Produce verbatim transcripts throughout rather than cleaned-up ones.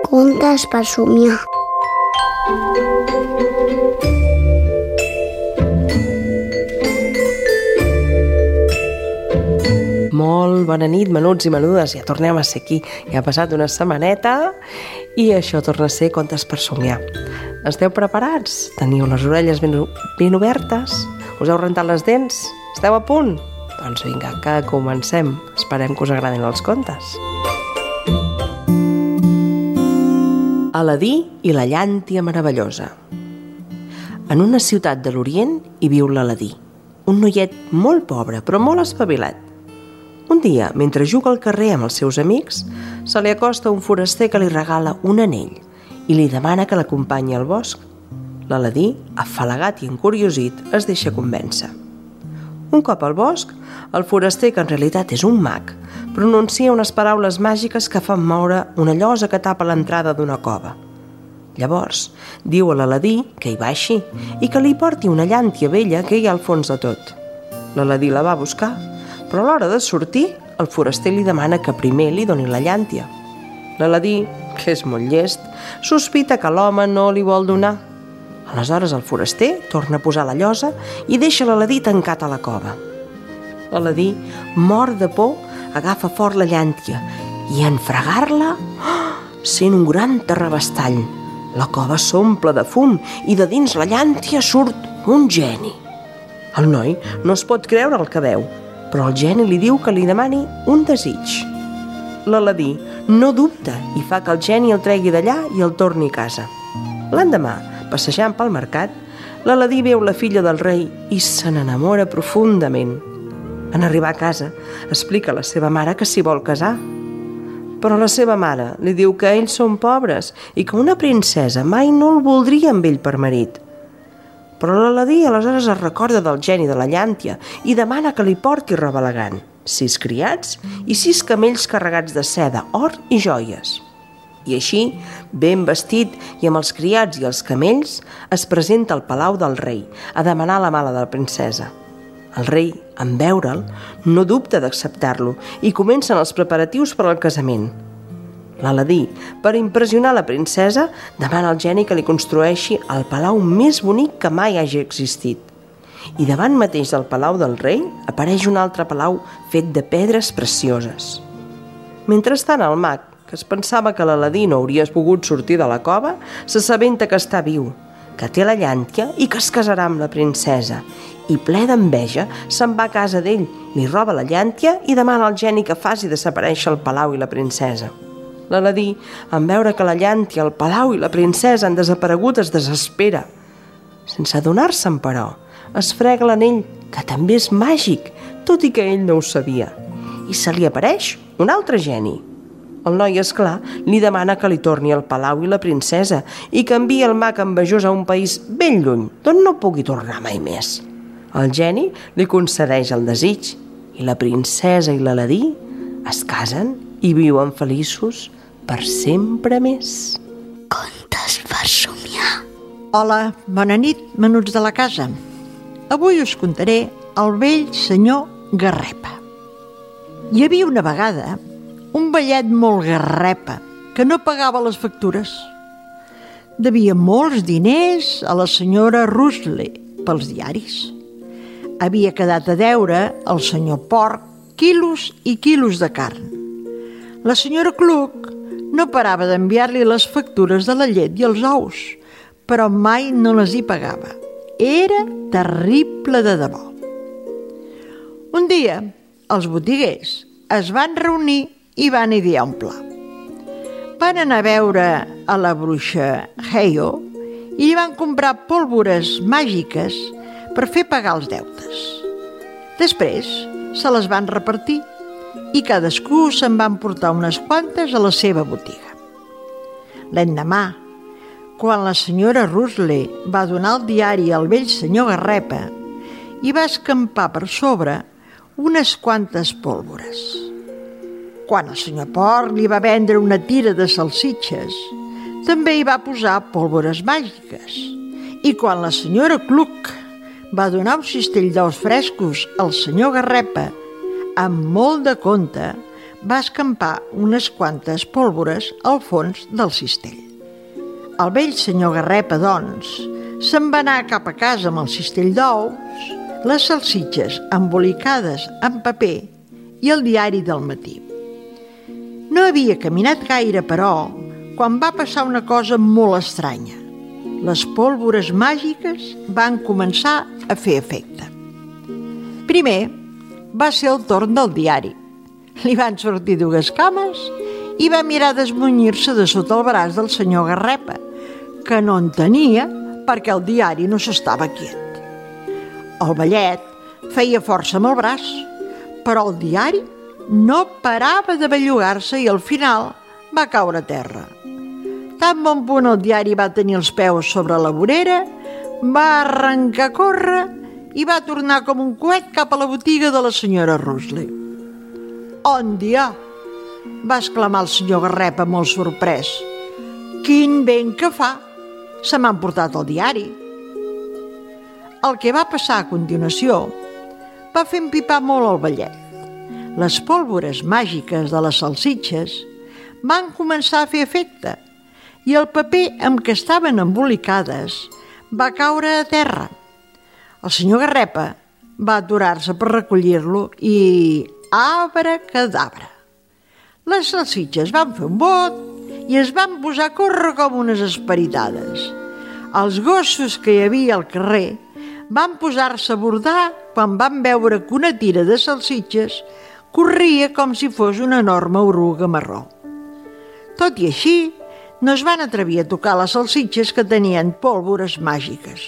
Contes per somiar. Molt bona nit, menuts i menudes. Ja tornem a ser aquí. Ja ha passat una setmaneta i això torna a ser Contes per somiar. Esteu preparats? Teniu les orelles ben, ben obertes? Us heu rentat les dents? Esteu a punt? Doncs vinga, que comencem. Esperem que us agradin els contes. Aladí i la llàntia meravellosa. En una ciutat de l'Orient hi viu l'Aladí, un noiet molt pobre però molt espavilat. Un dia, mentre juga al carrer amb els seus amics, se li acosta un foraster que li regala un anell i li demana que l'acompanyi al bosc. L'Aladí, afalagat i encuriosit, es deixa convèncer. Un cop al bosc, el foraster, que en realitat és un mag, pronuncia unes paraules màgiques que fan moure una llosa que tapa l'entrada d'una cova. Llavors, diu a l'Aladí que hi baixi i que li porti una llàntia vella que hi ha al fons de tot. L'Aladí la va a buscar, però a l'hora de sortir, el foraster li demana que primer li doni la llàntia. L'Aladí, que és molt llest, sospita que l'home no li vol donar. Aleshores el foraster torna a posar la llosa i deixa l'Aladí tancat a la cova. L'Aladí, mort de por, agafa fort la llàntia i en fregar-la oh, sent un gran terrabastall. La cova s'omple de fum i de dins la llàntia surt un geni. El noi no es pot creure el que veu, però el geni li diu que li demani un desig. L'Aladí no dubta i fa que el geni el tregui d'allà i el torni a casa. L'endemà, passejant pel mercat, l'Aladí veu la filla del rei i se n'enamora profundament. En arribar a casa, explica a la seva mare que s'hi vol casar. Però la seva mare li diu que ells són pobres i que una princesa mai no el voldria amb ell per marit. Però l'Aladí aleshores es recorda del geni de la llàntia i demana que li porti roba elegant, sis criats i sis camells carregats de seda, or i joies. I així, ben vestit i amb els criats i els camells, es presenta al palau del rei a demanar la mà de la princesa. El rei, en veure'l, no dubta d'acceptar-lo i comencen els preparatius per al casament. L'Aladí, per impressionar la princesa, demana al geni que li construeixi el palau més bonic que mai hagi existit. I davant mateix del palau del rei apareix un altre palau fet de pedres precioses. Mentrestant, el mag, que es pensava que l'Aladí no hauria pogut sortir de la cova, s'assabenta que està viu, que té la llàntia i que es casarà amb la princesa. I ple d'enveja, se'n va a casa d'ell, li roba la llàntia i demana al geni que faci desaparèixer el palau i la princesa. L'Aladí, en veure que la llàntia, el palau i la princesa han desaparegut, es desespera. Sense adonar-se'n, però, es frega l'anell, que també és màgic, tot i que ell no ho sabia. I se li apareix un altre geni. El noi, esclar, li demana que li torni el palau i la princesa i que enviï el mag envejós a un país ben lluny, d'on no pugui tornar mai més. El geni li concedeix el desig i la princesa i l'Aladí es casen i viuen feliços per sempre més. Contes per somiar. Hola, bona nit, menuts de la casa. Avui us contaré el vell senyor Garrepa. Hi havia una vegada un vellet molt garrepa que no pagava les factures. Devia molts diners a la senyora Rusle pels diaris. Havia quedat a deure al senyor Porc quilos i quilos de carn. La senyora Cluc no parava d'enviar-li les factures de la llet i els ous, però mai no les hi pagava. Era terrible de debò. Un dia, els botiguers es van reunir i van idear un pla. Van anar a veure a la bruixa Heio i li van comprar pólvores màgiques per fer pagar els deutes. Després se les van repartir i cadascú se'n van portar unes quantes a la seva botiga. L'endemà, quan la senyora Rusle va donar el diari al vell senyor Garrepa, hi va escampar per sobre unes quantes pólvores. Quan el senyor Porc li va vendre una tira de salsitxes, també hi va posar pólvores màgiques. I quan la senyora Cluc va donar un cistell d'ous frescos al senyor Garrepa, amb molt de compte, va escampar unes quantes pólvores al fons del cistell. El vell senyor Garrepa, doncs, se'n va anar cap a casa amb el cistell d'ous, les salsitxes embolicades en paper i el diari del matí. No havia caminat gaire, però, quan va passar una cosa molt estranya. Les pólvores màgiques van començar a fer efecte. Primer va ser el torn del diari. Li van sortir dues cames i va mirar d'esmunyir-se de sota el braç del senyor Garrepa, que no en tenia perquè el diari no s'estava quiet. El vellet feia força amb el braç, però el diari no parava de bellugar-se i al final va caure a terra. Tan bon punt el diari va tenir els peus sobre la vorera, va arrencar a córrer i va tornar com un coet cap a la botiga de la senyora Rusli. «On dia!», va exclamar el senyor Garrepa molt sorprès. «Quin vent que fa! Se m'han portat el diari!» El que va passar a continuació va fer empipar molt el vellet. Les pólvores màgiques de les salsitxes van començar a fer efecte i el paper amb què estaven embolicades va caure a terra. El senyor Garrepa va aturar-se per recollir-lo i abracadabra. Les salsitxes van fer un bot i es van posar a córrer com unes esperitades. Els gossos que hi havia al carrer van posar-se a bordar quan van veure que una tira de salsitxes corria com si fos una enorme oruga marró. Tot i així, no es van atrevir a tocar les salsitxes que tenien pólvores màgiques.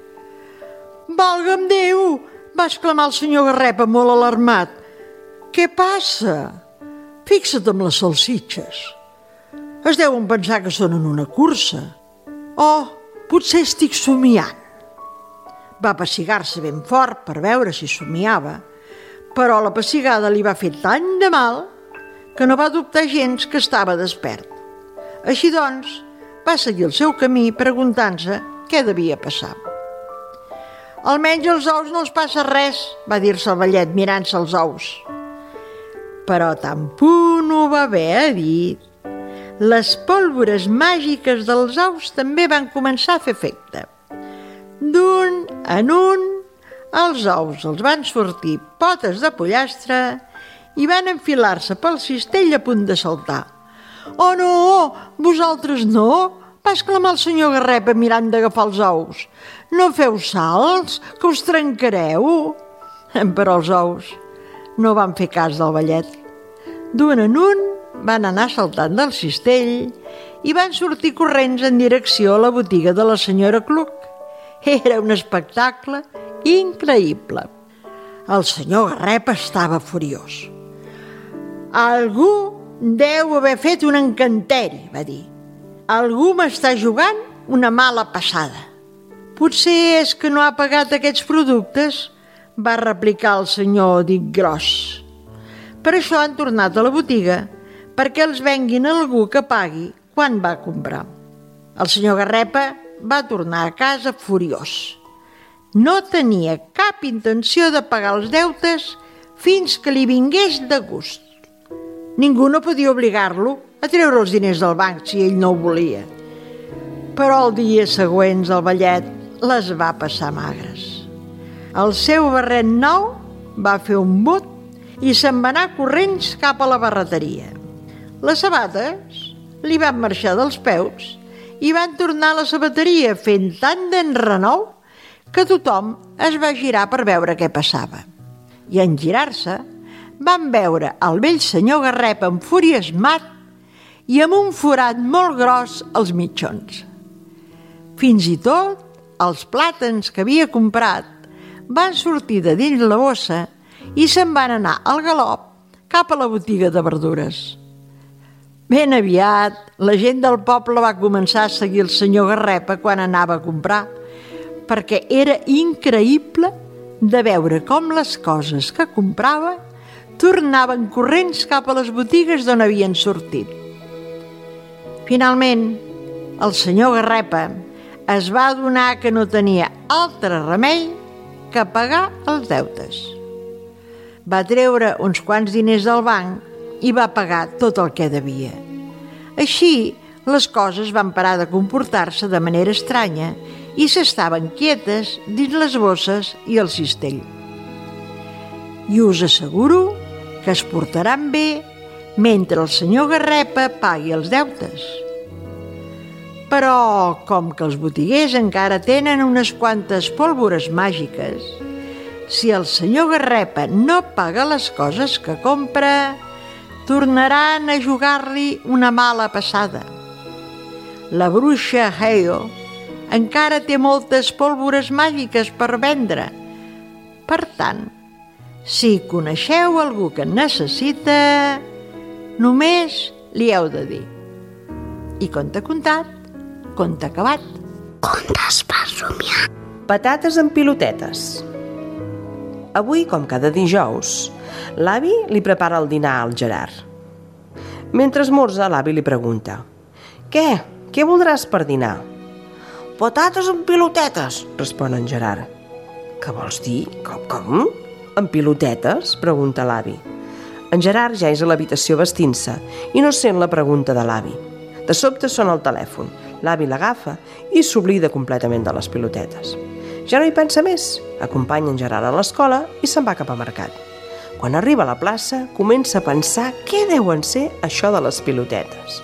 «Valga'm Déu!», va exclamar el senyor Garrepa molt alarmat. «Què passa? Fixa't amb les salsitxes. Es deuen pensar que són en una cursa. Oh, potser estic somiant». Va pessigar-se ben fort per veure si somiava, però la pessigada li va fer tant de mal que no va dubtar gens que estava despert. Així doncs, va seguir el seu camí preguntant-se què devia passar. «Almenys els ous no els passa res», va dir-se el vellet mirant-se els ous. Però tan punt ho va haver dit, les pólvores màgiques dels ous també van començar a fer efecte. D'un en un, els ous els van sortir potes de pollastre i van enfilar-se pel cistell a punt de saltar. «Oh no, vosaltres no!», va exclamar el senyor Garrepa mirant d'agafar els ous. «No feu salts, que us trencareu!» Però els ous no van fer cas del vellet. D'un en un van anar saltant del cistell i van sortir corrents en direcció a la botiga de la senyora Cluc. Era un espectacle increïble. El senyor Garrepa estava furiós. «Algú deu haver fet un encanteri», va dir. «Algú m'està jugant una mala passada». «Potser és que no ha pagat aquests productes», va replicar el senyor dit gros. «Per això han tornat a la botiga, perquè els venguin a algú que pagui quan va comprar». El senyor Garrepa va tornar a casa furiós. No tenia cap intenció de pagar els deutes fins que li vingués de gust. Ningú no podia obligar-lo a treure els diners del banc si ell no ho volia. Però el dia següent el vellet les va passar magres. El seu barret nou va fer un bot i se'n va anar corrents cap a la barreteria. Les sabates li van marxar dels peus i van tornar a la sabateria fent tant d'enrenou que tothom es va girar per veure què passava. I en girar-se van veure el vell senyor Garrepa enfuriasmat i amb un forat molt gros als mitjons. Fins i tot els plàtans que havia comprat van sortir de dins la bossa i se'n van anar al galop cap a la botiga de verdures. Ben aviat, la gent del poble va començar a seguir el senyor Garrepa quan anava a comprar, perquè era increïble de veure com les coses que comprava tornaven corrents cap a les botigues d'on havien sortit. Finalment, el senyor Garrepa es va adonar que no tenia altre remei que pagar els deutes. Va treure uns quants diners del banc i va pagar tot el que devia. Així, les coses van parar de comportar-se de manera estranya i s'estaven quietes dins les bosses i el cistell. I us asseguro que es portaran bé mentre el senyor Garrepa pagui els deutes. Però, com que els botiguers encara tenen unes quantes pólvores màgiques, si el senyor Garrepa no paga les coses que compra, tornaran a jugar-li una mala passada. La bruixa Hale encara té moltes pólvores màgiques per vendre. Per tant, si coneixeu algú que en necessita, només li heu de dir. I conte contat, conte acabat. Contes per somiar. Patates amb pilotetes. Avui, com cada dijous, l'avi li prepara el dinar al Gerard. Mentre esmorza, l'avi li pregunta: «Què? Què voldràs per dinar?» «Patates amb pilotetes», respon en Gerard. «Què vols dir? Com? com? Amb pilotetes?», pregunta l'avi. En Gerard ja és a l'habitació vestint-se i no sent la pregunta de l'avi. De sobte sona el telèfon. L'avi l'agafa i s'oblida completament de les pilotetes. Ja no hi pensa més. Acompanya en Gerard a l'escola i se'n va cap a mercat. Quan arriba a la plaça, comença a pensar què deuen ser això de les pilotetes.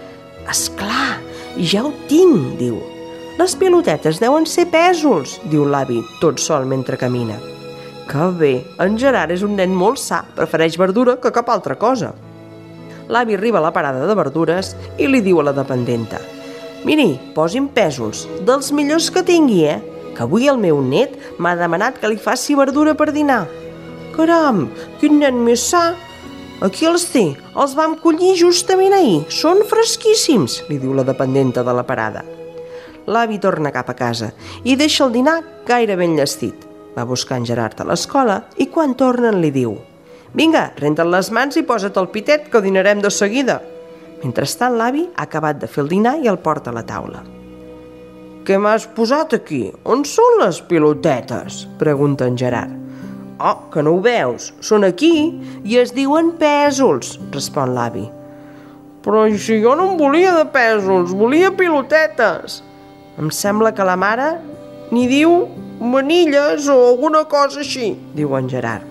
«Esclar, ja ho tinc», diu. «Les pilotetes deuen ser pèsols», diu l'avi, tot sol mentre camina. Que bé, en Gerard és un nen molt sa, prefereix verdura que cap altra cosa. L'avi arriba a la parada de verdures i li diu a la dependenta: «Miri, posi'm pèsols, dels millors que tingui, eh? Que avui el meu net m'ha demanat que li faci verdura per dinar». «Caram, quin nen més sa! Aquí els té, els vam collir justament ahir, són fresquíssims», li diu la dependenta de la parada. L'avi torna cap a casa i deixa el dinar gairebé enllestit. Va buscar en Gerard a l'escola i quan tornen li diu: «Vinga, renta't les mans i posa't el pitet, que dinarem de seguida». Mentrestant, l'avi ha acabat de fer el dinar i el porta a la taula. «Què m'has posat aquí? On són les pilotetes?», pregunta en Gerard. «Oh, que no ho veus? Són aquí i es diuen pèsols», respon l'avi. «Però si jo no en volia de pèsols, volia pilotetes». «Em sembla que la mare n'hi diu manilles o alguna cosa així», diu en Gerard.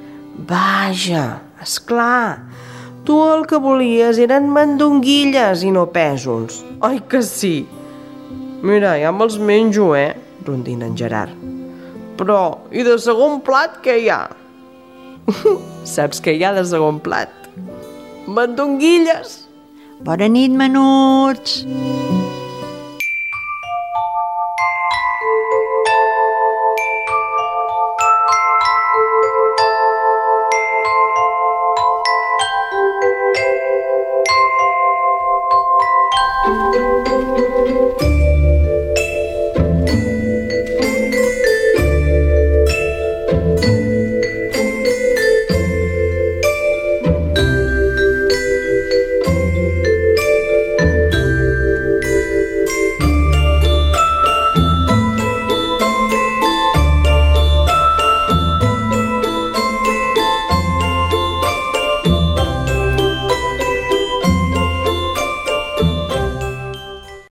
«Vaja, esclar, tu el que volies eren mandonguilles i no pèsols. Oi que sí? Mira, ja me'ls menjo, eh?», rondina en Gerard. «Però, i de segon plat què hi ha?» «Saps què hi ha de segon plat? Mandonguilles!» Bona nit, menuts!